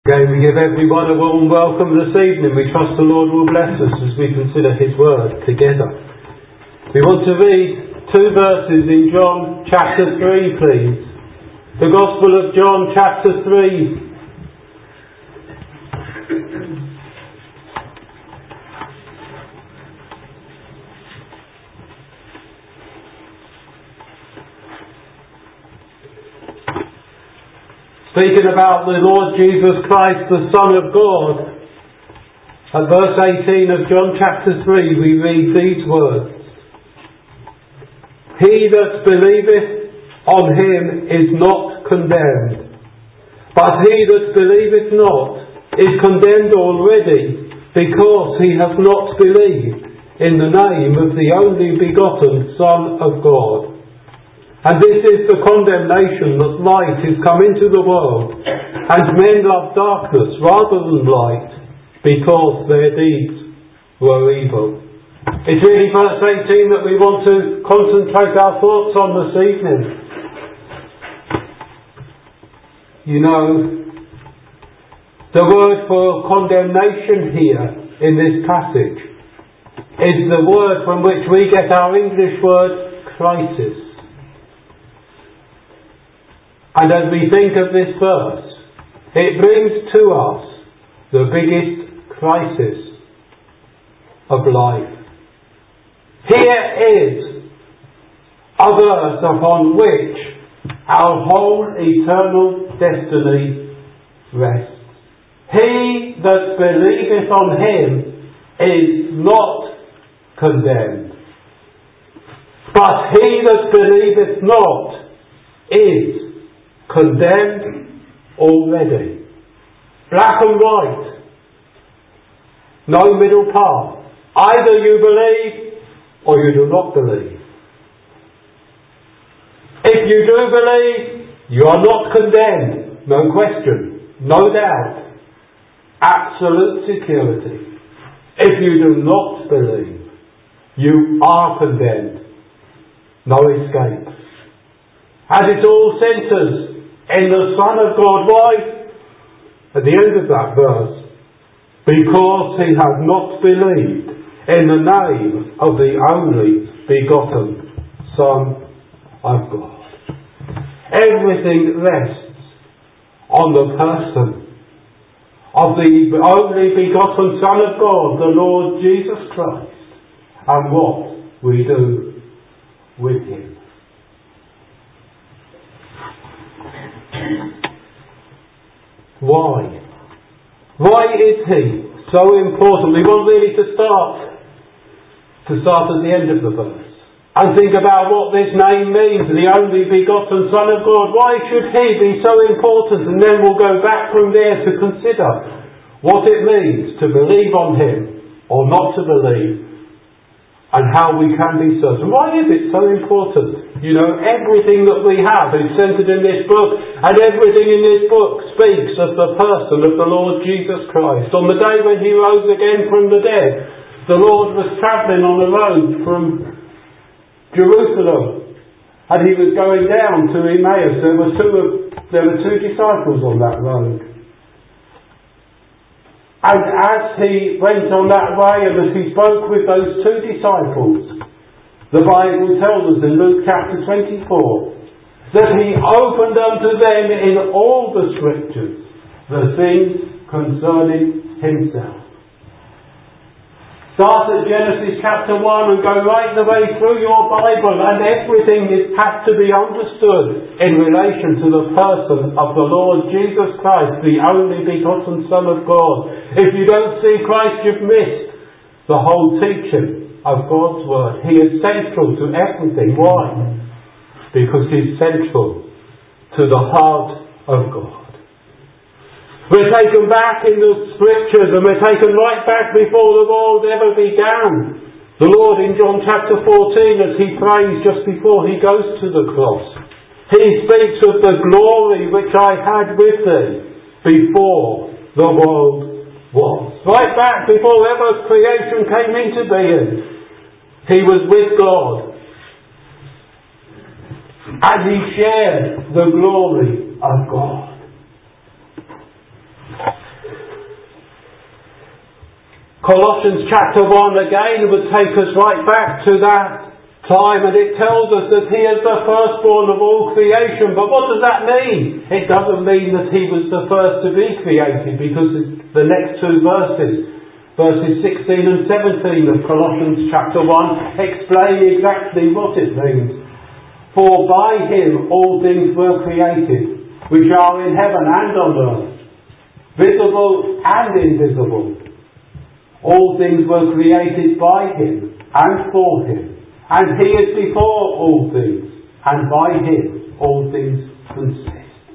Again, we give everyone a warm welcome this evening. We trust the Lord will bless us as we consider His Word together. We want to read two verses in John chapter 3, please. The Gospel of John chapter 3. Speaking about the Lord Jesus Christ, the Son of God, at verse 18 of John chapter 3 we read these words: He that believeth on Him is not condemned, but he that believeth not is condemned already, because he hath not believed in the name of the only begotten Son of God. And this is the condemnation, that light is come into the world, and men love darkness rather than light, because their deeds were evil. It's really verse 18 that we want to concentrate our thoughts on this evening. You know, the word for condemnation here in this passage is the word from which we get our English word crisis. And as we think of this verse, it brings to us the biggest crisis of life. Here is a verse upon which our whole eternal destiny rests. He that believeth on Him is not condemned, but he that believeth not is condemned already. Black and white. No middle path. Either you believe or you do not believe. If you do believe, you are not condemned. No question. No doubt. Absolute security. If you do not believe, you are condemned. No escape. And it all centres in the Son of God. Why? At the end of that verse, because he has not believed in the name of the only begotten Son of God. Everything rests on the person of the only begotten Son of God, the Lord Jesus Christ, and what we do with Him. Why? Why is He so important? We want really to start at the end of the verse and think about what this name means, the only begotten Son of God. Why should He be so important? And then we'll go back from there to consider what it means to believe on Him or not to believe, and how we can be certain. Why is it so important? You know, everything that we have is centred in this book, and everything in this book speaks of the person of the Lord Jesus Christ. On the day when He rose again from the dead, the Lord was travelling on the road from Jerusalem, and He was going down to Emmaus. There were two disciples on that road. And as He went on that way, and as He spoke with those two disciples, the Bible tells us in Luke chapter 24 that He opened unto them in all the Scriptures the things concerning Himself. Start at Genesis chapter 1 and go right the way through your Bible, and everything has to be understood in relation to the person of the Lord Jesus Christ, the only begotten Son of God. If you don't see Christ, you've missed the whole teaching of God's Word. He is central to everything. Why? Because He's central to the heart of God. We're taken back in the Scriptures, and we're taken right back before the world ever began. The Lord in John chapter 14, as He prays just before He goes to the cross, He speaks of the glory which I had with Thee before the world was. Right back before ever creation came into being, He was with God. And He shared the glory of God. Colossians chapter 1 again would take us right back to that time, and it tells us that he is the firstborn of all creation. But what does that mean? It doesn't mean that he was the first to be created, because the next two verses 16 and 17 of Colossians chapter 1 explain exactly what it means. For by him all things were created, which are in heaven and on earth, visible and invisible. All things were created by him and for him, and he is before all things, and by him all things consist.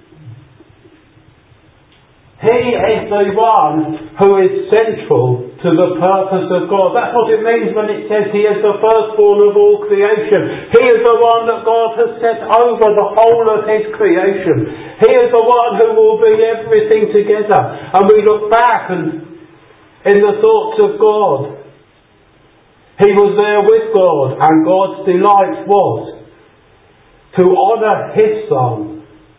He is the one who is central to the purpose of God. That's what it means when it says he is the firstborn of all creation. He is the one that God has set over the whole of his creation. He is the one who will bring everything together. And we look back and in the thoughts of God, he was there with God, and God's delight was to honour his Son.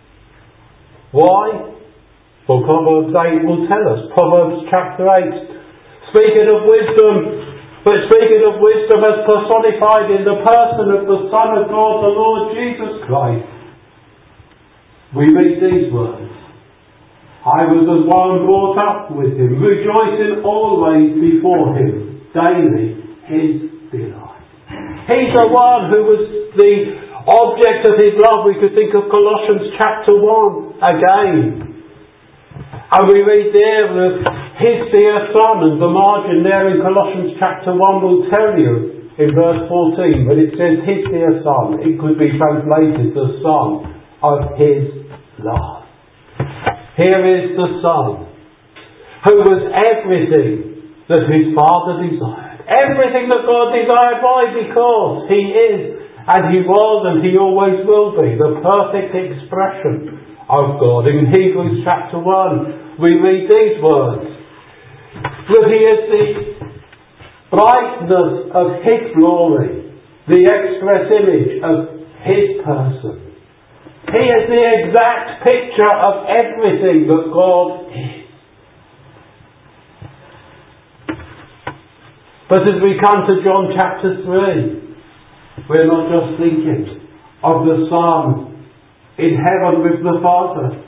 Why? Well, Proverbs 8 will tell us. Proverbs chapter 8, speaking of wisdom as personified in the person of the Son of God, the Lord Jesus Christ. We read these words: I was as one brought up with him, rejoicing always before him, daily his delight. He's the one who was the object of his love. We could think of Colossians chapter 1 again. And we read there of his dear Son, and the margin there in Colossians chapter 1 will tell you in verse 14, when it says his dear Son, it could be translated the Son of his love. Here is the Son, who was everything that his Father desired. Everything that God desired. Why? Because he is, and he was, and he always will be, the perfect expression of God. In Hebrews chapter 1, we read these words: that he is the brightness of his glory, the express image of his person. He is the exact picture of everything that God is. But as we come to John chapter 3, we're not just thinking of the Son in heaven with the Father.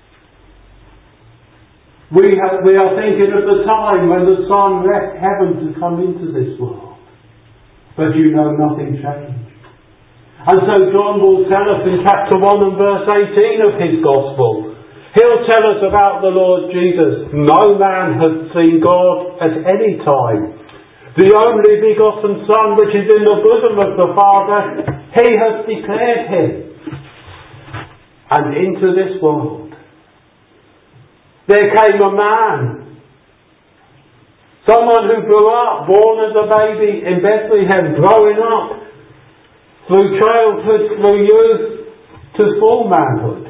We are thinking of the time when the Son left heaven to come into this world. But you know, nothing changed. And so John will tell us in chapter 1 and verse 18 of his Gospel, he'll tell us about the Lord Jesus. No man has seen God at any time. The only begotten Son, which is in the bosom of the Father, he has declared him. And into this world there came a man, someone who grew up, born as a baby in Bethlehem, growing up through childhood, through youth, to full manhood.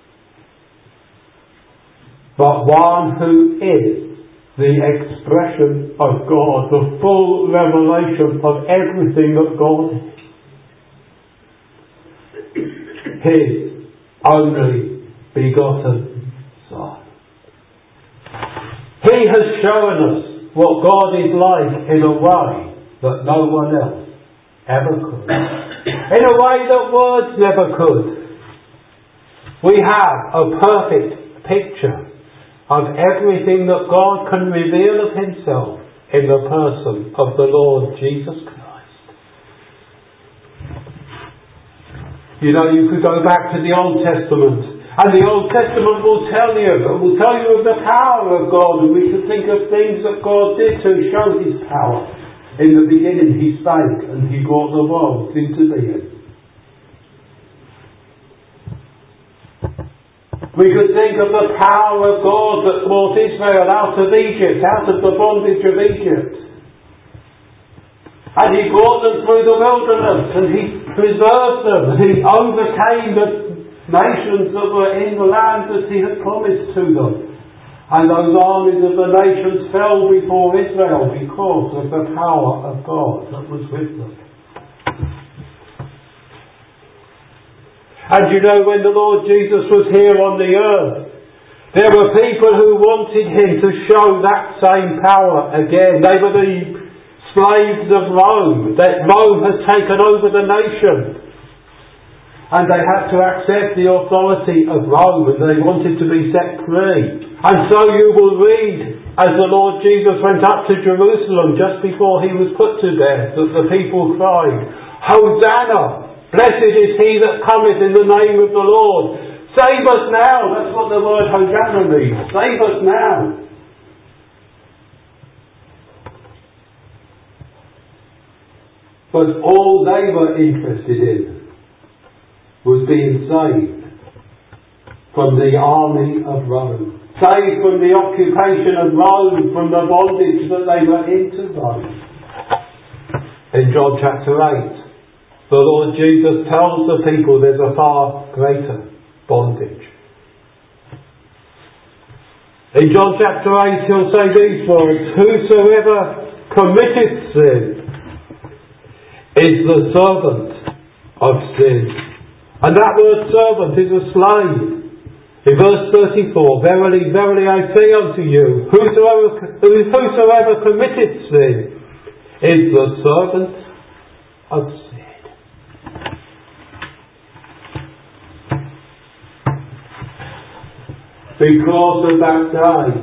But one who is the expression of God, the full revelation of everything that God is. His only begotten Son. He has shown us what God is like in a way that no one else ever could. In a way that words never could. We have a perfect picture of everything that God can reveal of himself in the person of the Lord Jesus Christ. You know, you could go back to the Old Testament, and the Old Testament will tell you of the power of God, and we could think of things that God did to show his power. In the beginning he spake, and he brought the world into being. We could think of the power of God that brought Israel out of Egypt, out of the bondage of Egypt. And he brought them through the wilderness, and he preserved them, and he overcame the nations that were in the land that he had promised to them. And those armies of the nations fell before Israel because of the power of God that was with them. And you know, when the Lord Jesus was here on the earth, There were people who wanted him to show that same power again. They were the slaves of Rome, that Rome had taken over the nation. And they had to accept the authority of Rome, and they wanted to be set free. And so you will read, as the Lord Jesus went up to Jerusalem just before he was put to death, that the people cried, "Hosanna! Blessed is he that cometh in the name of the Lord. Save us now." That's what the word Hosanna means. Save us now. But all they were interested in was being saved from the army of Rome. Saved from the occupation of Rome, from the bondage that they were into Rome. In John chapter 8, the Lord Jesus tells the people there's a far greater bondage. In John chapter 8 he'll say these words, "Whosoever committeth sin is the servant of sin." And that word servant is a slave. In verse 34, "Verily, verily I say unto you, whosoever committeth sin is the servant of sin." Because of that day,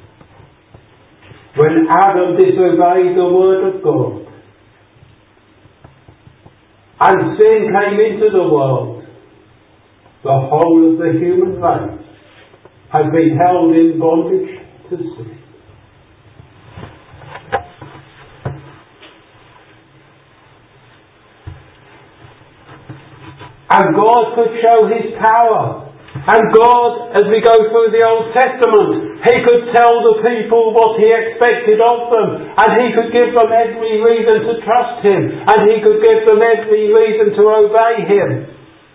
when Adam disobeyed the word of God, and sin came into the world, the whole of the human race has been held in bondage to sin. And God could show his power. And God, as we go through the Old Testament, he could tell the people what he expected of them. And he could give them every reason to trust him. And he could give them every reason to obey him.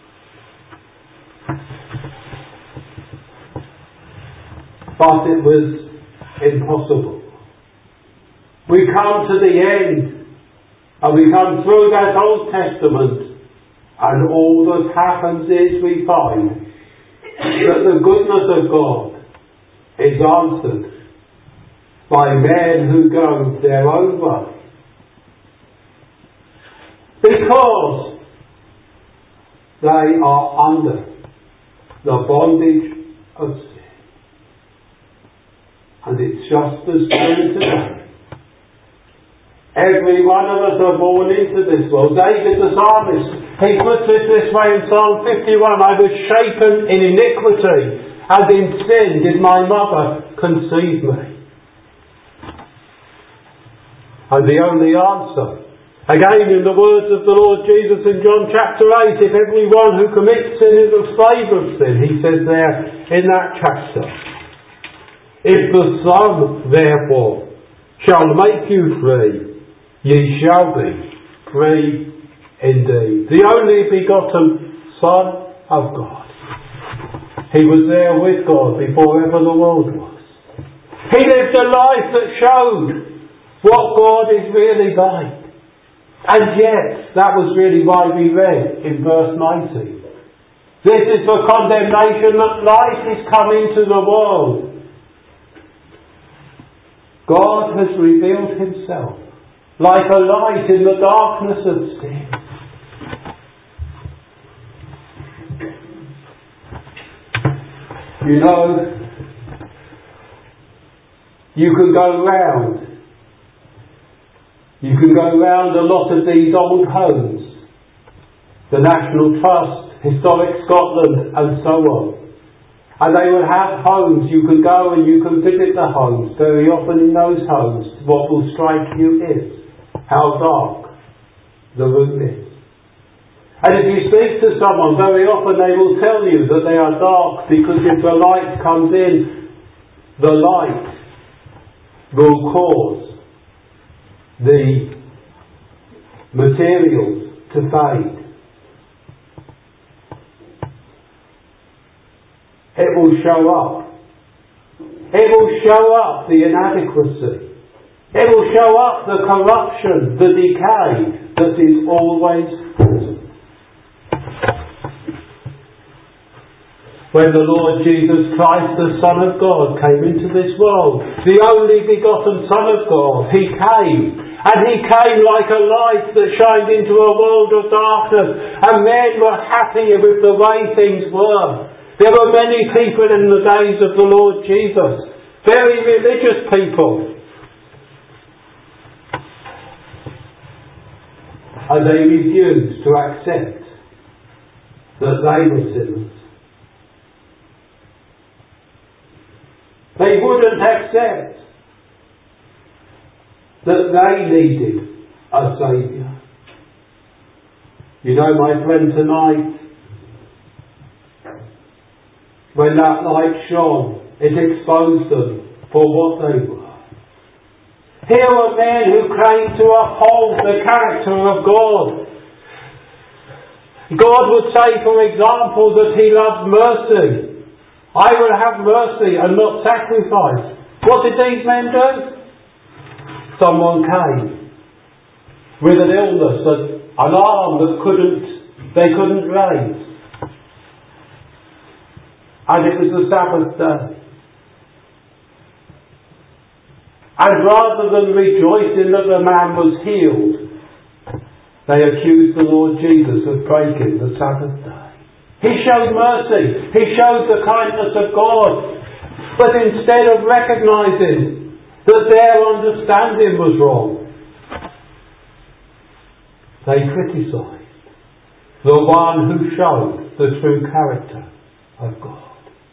But it was impossible. We come to the end, and we come through that Old Testament, and all that happens is we find that the goodness of God is answered by men who go their own way. Because they are under the bondage of sin. And it's just as true today. Every one of us are born into this world. David the psalmist, he puts it this way in Psalm 51, "I was shapen in iniquity, and in sin did my mother conceive me." And the only answer, again in the words of the Lord Jesus in John chapter 8, "If everyone who commits sin is a slave of sin," he says there in that chapter, "If the Son therefore shall make you free, ye shall be free indeed." The only begotten Son of God. He was there with God before ever the world was. He lived a life that showed what God is really like. And yet, that was really why we read in verse 19. "This is for condemnation that light is come into the world." God has revealed himself like a light in the darkness of sin. You know, you can go round a lot of these old homes, the National Trust, Historic Scotland and so on. And they will have homes, you can go and you can visit the homes. Very often in those homes, what will strike you is how dark the room is. And if you speak to someone, very often they will tell you that they are dark because if the light comes in, the light will cause the materials to fade. It will show up. It will show up the inadequacy. It will show up the corruption, the decay that is always present. when the Lord Jesus Christ, the Son of God, came into this world. The only begotten Son of God. He came. And He came like a light that shined into a world of darkness. And men were happy with the way things were. There were many people in the days of the Lord Jesus. Very religious people. And they refused to accept that they were sinners. They wouldn't accept that they needed a Saviour. You know, my friend, tonight, when that light shone, it exposed them for what they were. Here were men who claimed to uphold the character of God. God would say, for example, that He loves mercy. I will have mercy and not sacrifice. What did these men do? Someone came with an illness, an arm that they couldn't raise. And it was the Sabbath day. And rather than rejoicing that the man was healed, they accused the Lord Jesus of breaking the Sabbath day. He showed mercy. He showed the kindness of God. But instead of recognising that their understanding was wrong, they criticised the one who showed the true character of God.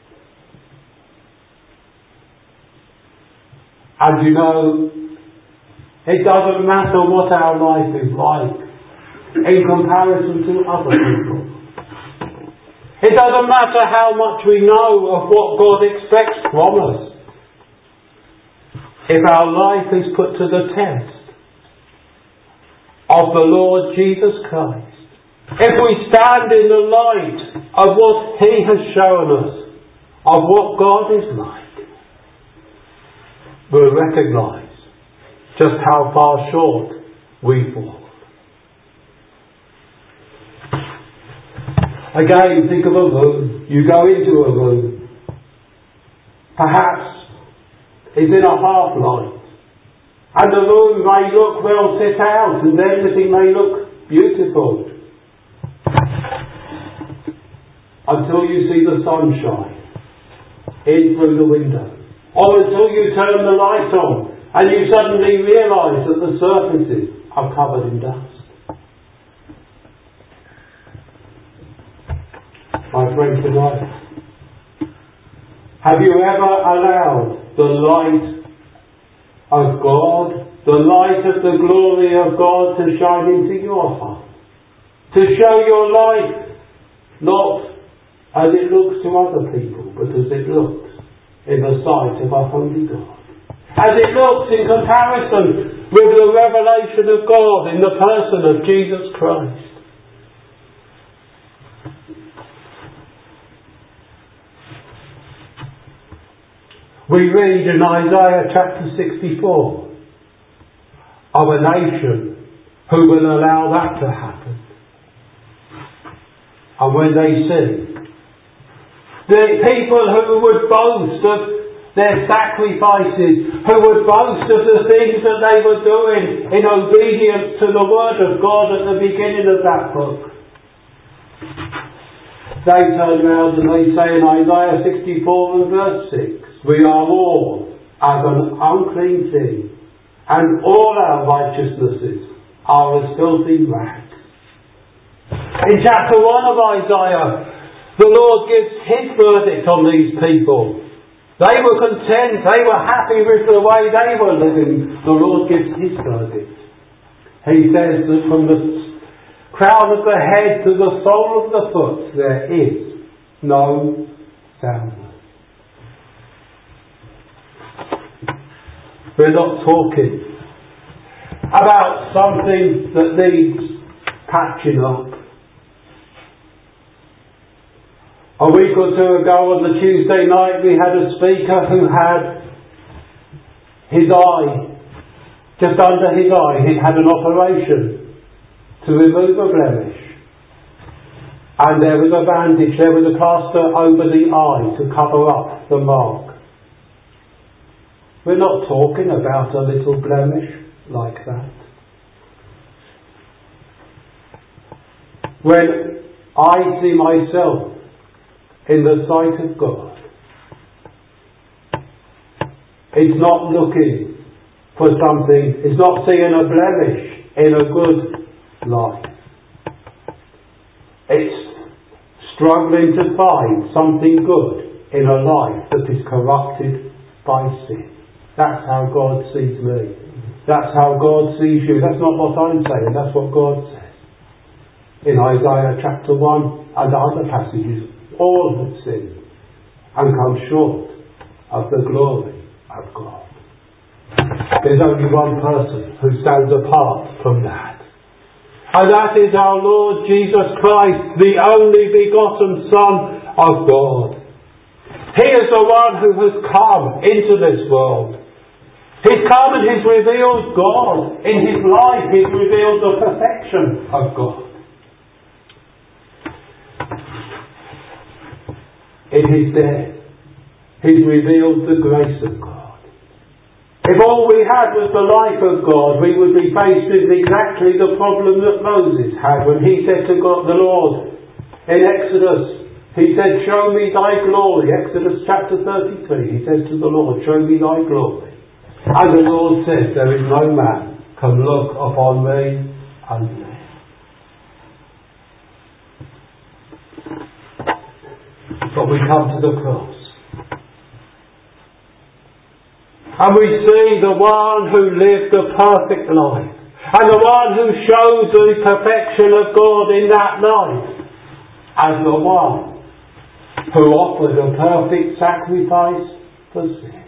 And you know, it doesn't matter what our life is like in comparison to other people. It doesn't matter how much we know of what God expects from us. If our life is put to the test of the Lord Jesus Christ, if we stand in the light of what He has shown us, of what God is like, we'll recognise just how far short we fall. Again, think of a room. You go into a room. Perhaps it's in a half light. And the room may look well set out and everything may look beautiful. Until you see the sunshine in through the window. Or until you turn the light on and you suddenly realise that the surfaces are covered in dust. My friend tonight, have you ever allowed the light of God, the light of the glory of God to shine into your heart? To show your life not as it looks to other people, but as it looks in the sight of a holy God. As it looks in comparison with the revelation of God in the person of Jesus Christ. We read in Isaiah chapter 64 of a nation who will allow that to happen. And when they see the people who would boast of their sacrifices, who would boast of the things that they were doing in obedience to the word of God at the beginning of that book, they turn around and they say in Isaiah 64 and verse 6, we are all as an unclean thing, and all our righteousnesses are as filthy rags. In chapter 1 of Isaiah, the Lord gives His verdict on these people. They were content, they were happy with the way they were living. The Lord gives His verdict. He says that from the crown of the head to the sole of the foot there is no soundness. We're not talking about something that needs patching up. A week or two ago on the Tuesday night we had a speaker who had his eye, just under his eye, he had an operation to remove a blemish. And there was a bandage, there was a plaster over the eye to cover up the mark. We're not talking about a little blemish like that. When I see myself in the sight of God, it's not looking for something, it's not seeing a blemish in a good life. It's struggling to find something good in a life that is corrupted by sin. That's how God sees me. That's how God sees you. That's not what I'm saying, that's what God says. In Isaiah chapter 1 and other passages, all have sinned and come short of the glory of God. There's only one person who stands apart from that. And that is our Lord Jesus Christ, the only begotten Son of God. He is the one who has come into this world. He's come and He's revealed God. In His life He's revealed the perfection of God. In His death He's revealed the grace of God. If all we had was the life of God, we would be faced with exactly the problem that Moses had when he said to God, the Lord, in Exodus, he said, show me thy glory. Exodus chapter 33, he says to the Lord, show me thy glory. And the Lord says, there is no man can look upon me and live. But we come to the cross. And we see the one who lived a perfect life. And the one who shows the perfection of God in that life. As the one who offered a perfect sacrifice for sin.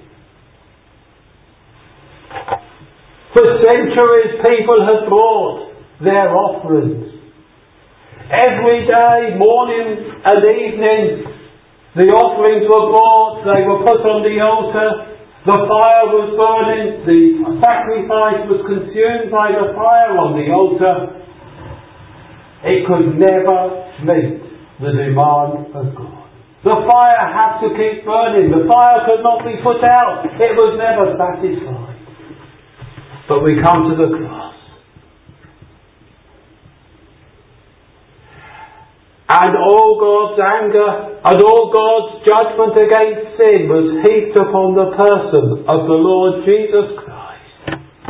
For centuries people have brought their offerings. Every day, morning and evening, the offerings were brought, they were put on the altar. The fire was burning, the sacrifice was consumed by the fire on the altar. It could never meet the demand of God. The fire had to keep burning. The fire could not be put out. It was never satisfied. But we come to the cross. And all God's anger and all God's judgment against sin was heaped upon the person of the Lord Jesus Christ.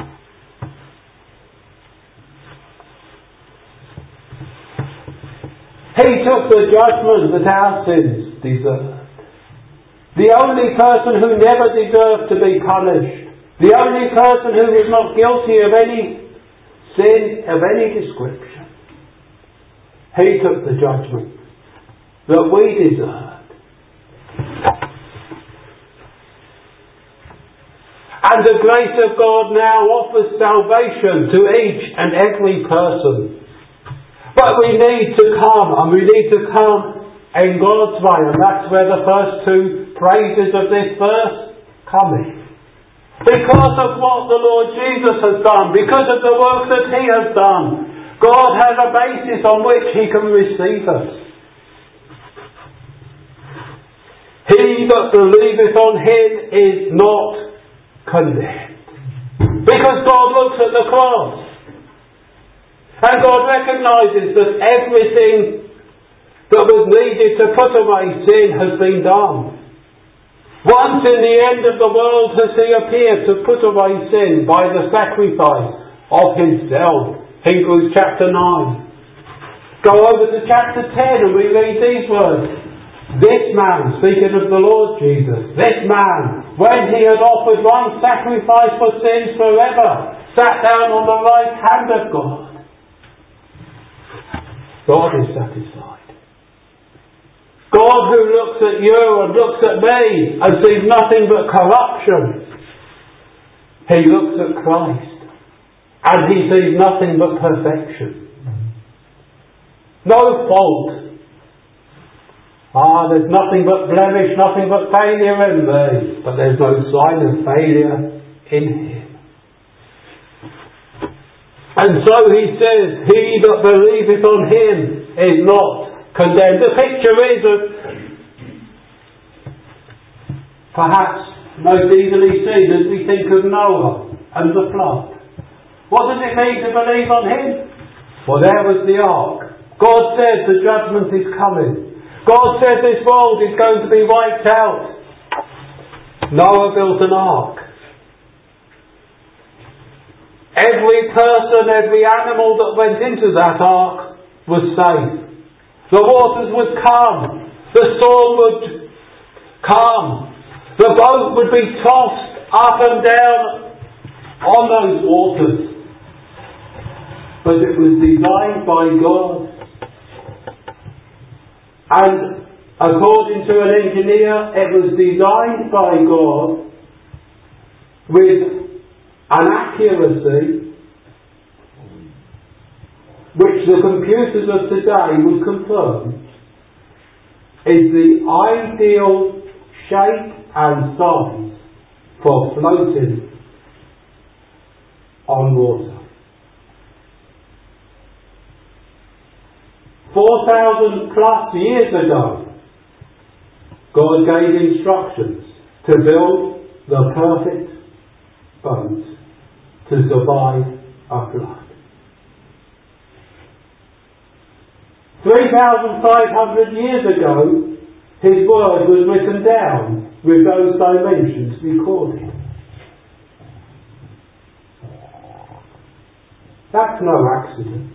He took the judgment that our sins deserved. The only person who never deserved to be punished. The only person who was not guilty of any sin of any description. He took the judgment that we deserved. And the grace of God now offers salvation to each and every person. But we need to come, and we need to come in God's way, and that's where the first two praises of this verse come in. Because of what the Lord Jesus has done, because of the work that He has done, God has a basis on which He can receive us. He that believeth on Him is not condemned. Because God looks at the cross. And God recognises that everything that was needed to put away sin has been done. Once in the end of the world has He appeared to put away sin by the sacrifice of Himself. Hebrews chapter 9. Go over to chapter 10 and we read these words. This man, speaking of the Lord Jesus, this man, when he had offered one sacrifice for sins forever, sat down on the right hand of God. God is satisfied. God who looks at you and looks at me and sees nothing but corruption. He looks at Christ. And He sees nothing but perfection. No fault. There's nothing but blemish, nothing but failure in me. But there's no sign of failure in Him. And so He says, he that believeth on Him is not condemned. The picture is of, perhaps most easily seen as we think of Noah and the flood. What does it mean to believe on him? Well, there was the ark. God said the judgment is coming. God said this world is going to be wiped out. Noah built an ark. Every person, every animal that went into that ark was safe. The waters would come. The storm would come. The boat would be tossed up and down on those waters. But it was designed by God. And according to an engineer, it was designed by God with an accuracy which the computers of today would confirm is the ideal shape and size for floating on water. 4,000 plus years ago, God gave instructions to build the perfect boat to survive a flood. 3,500 years ago, His word was written down with those dimensions recorded. That's no accident.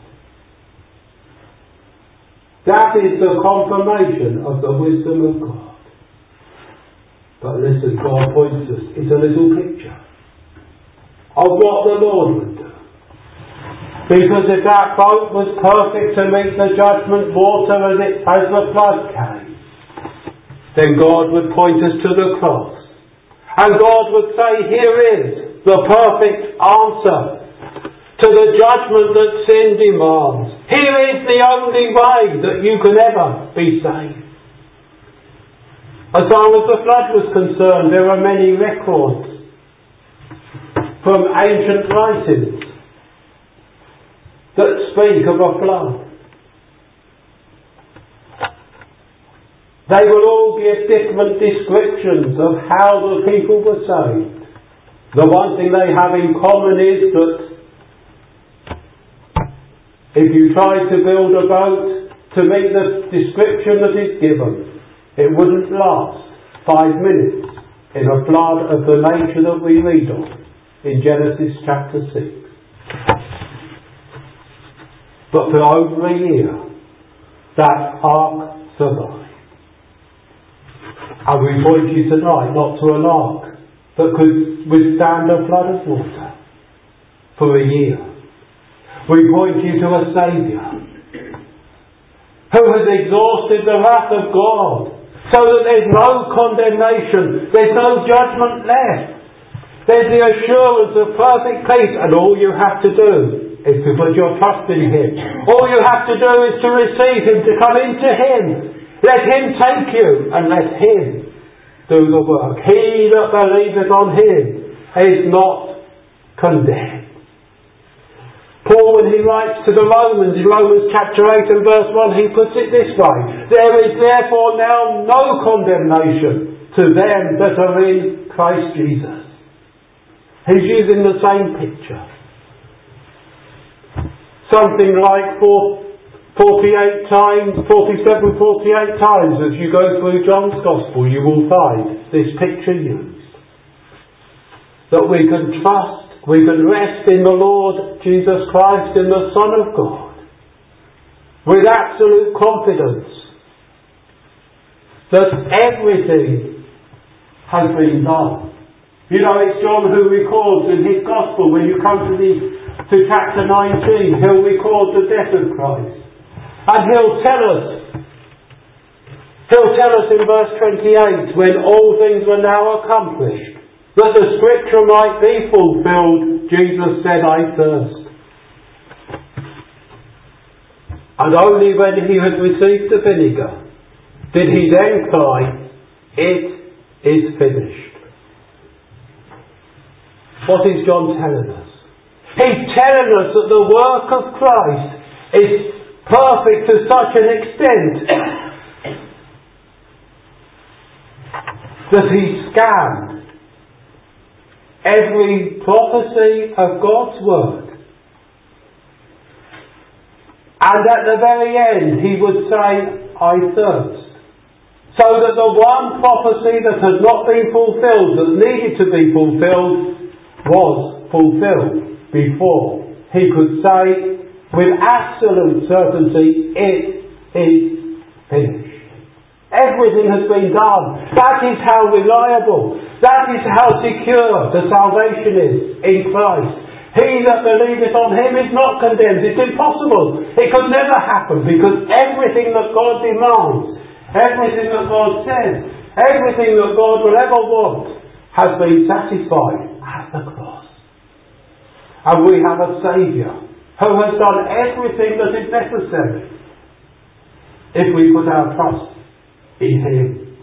That is the confirmation of the wisdom of God. But listen, God points us. It's a little picture of what the Lord would do. Because if that boat was perfect to meet the judgment water as the flood came, then God would point us to the cross. And God would say, here is the perfect answer to the judgment that sin demands. Here is the only way that you can ever be saved. As far as the flood was concerned, there are many records from ancient writings that speak of a flood. They will all give different descriptions of how the people were saved. The one thing they have in common is that if you tried to build a boat to meet the description that is given, it wouldn't last 5 minutes in a flood of the nature that we read of in Genesis chapter 6. But for over a year, that ark survived. And we point you tonight not to an ark that could withstand a flood of water for a year. We point you to a Saviour who has exhausted the wrath of God so that there's no condemnation, there's no judgment left. There's the assurance of perfect peace, and all you have to do is to put your trust in Him. All you have to do is to receive Him, to come into Him. Let Him take you and let Him do the work. He that believeth on Him is not condemned. Paul, when he writes to the Romans, in Romans chapter 8 and verse 1, he puts it this way: there is therefore now no condemnation to them that are in Christ Jesus. He's using the same picture. Something like 47, 48 times as you go through John's Gospel, you will find this picture used. That we can trust, we can rest in the Lord Jesus Christ, in the Son of God, with absolute confidence that everything has been done. You know, it's John who records in his Gospel, when you come to chapter 19, he'll record the death of Christ. And he'll tell us in verse 28, when all things were now accomplished, that the scripture might be fulfilled, Jesus said, I thirst. And only when he had received the vinegar did he then cry, it is finished. What is John telling us? He's telling us that the work of Christ is perfect to such an extent that he scanned every prophecy of God's word. And at the very end he would say, I thirst. So that the one prophecy that had not been fulfilled, that needed to be fulfilled, was fulfilled before he could say with absolute certainty, it is finished. Everything has been done. That is how reliable, that is how secure the salvation is in Christ. He that believeth on him is not condemned. It's impossible. It could never happen, because everything that God demands, everything that God says, everything that God will ever want has been satisfied at the cross. And we have a Saviour who has done everything that is necessary if we put our trust in him.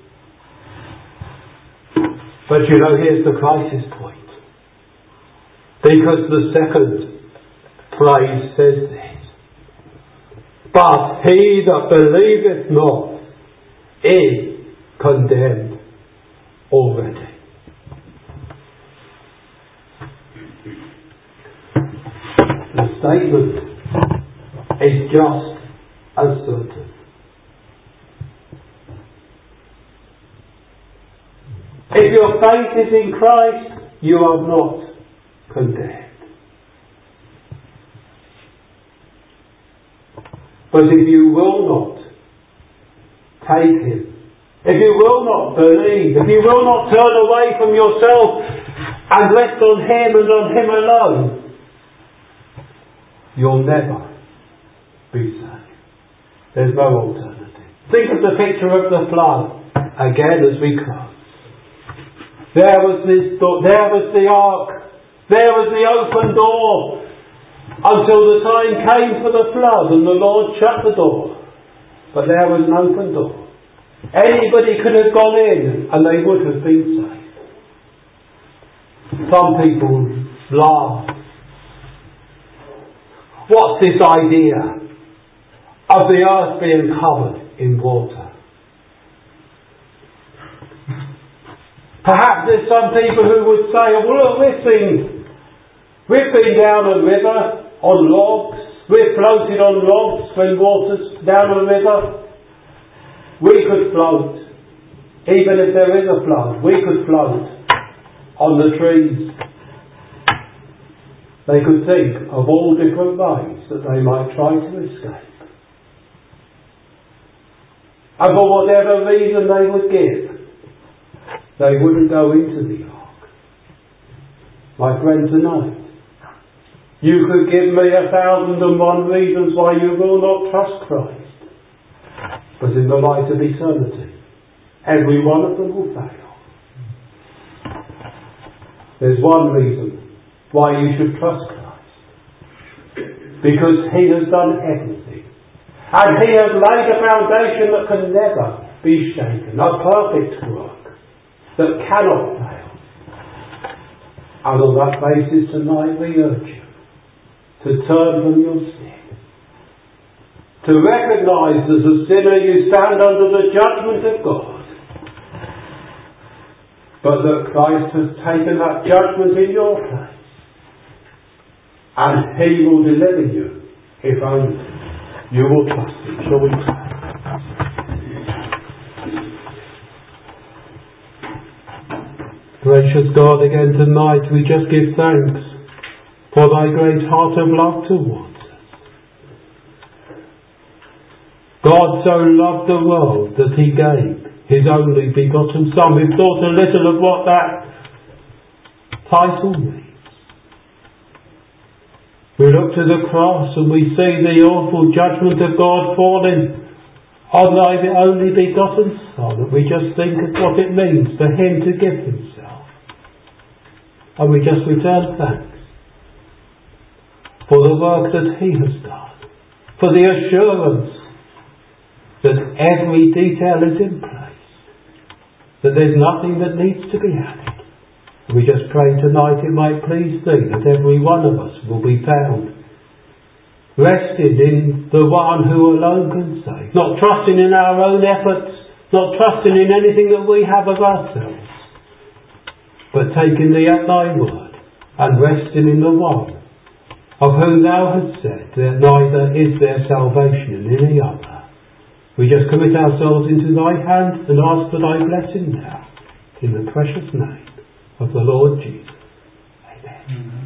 But you know, here's the crisis point. Because the second phrase says this: but he that believeth not is condemned already. The statement is just as certain. If your faith is in Christ, you are not condemned. But if you will not take him, if you will not believe, if you will not turn away from yourself and rest on him and on him alone, you'll never be saved. There's no alternative. Think of the picture of the flood again as we close. There was the ark. There was the open door until the time came for the flood and the Lord shut the door. But there was an open door. Anybody could have gone in and they would have been saved. Some people laugh. What's this idea of the earth being covered in water? Perhaps there's some people who would say, well, look, we've been down a river on logs. We've floated on logs when water's down a river. We could float. Even if there is a flood, we could float on the trees. They could think of all different ways that they might try to escape. And for whatever reason they would give, they wouldn't go into the ark. My friend, tonight, you could give me 1,001 reasons why you will not trust Christ. But in the light of eternity, every one of them will fail. There's one reason why you should trust Christ. Because he has done everything. And he has laid a foundation that can never be shaken. A perfect work that cannot fail. And on that basis tonight we urge you to turn from your sin, to recognise as a sinner you stand under the judgment of God, but that Christ has taken that judgment in your place, and he will deliver you if only you will trust him. Shall we pray? Gracious God, again tonight we just give thanks for thy great heart of love towards us. God so loved the world that he gave his only begotten Son. We've thought a little of what that title means. We look to the cross and we see the awful judgment of God falling on thy only begotten Son, and we just think of what it means for him to give himself. And we just return thanks for the work that he has done, for the assurance that every detail is in place, that there's nothing that needs to be added. And we just pray tonight it might please thee that every one of us will be found resting in the one who alone can save, not trusting in our own efforts, not trusting in anything that we have of ourselves, but taking thee at thy word and resting in the one of whom thou hast said that neither is there salvation in any other. We just commit ourselves into thy hand and ask for thy blessing now, in the precious name of the Lord Jesus. Amen.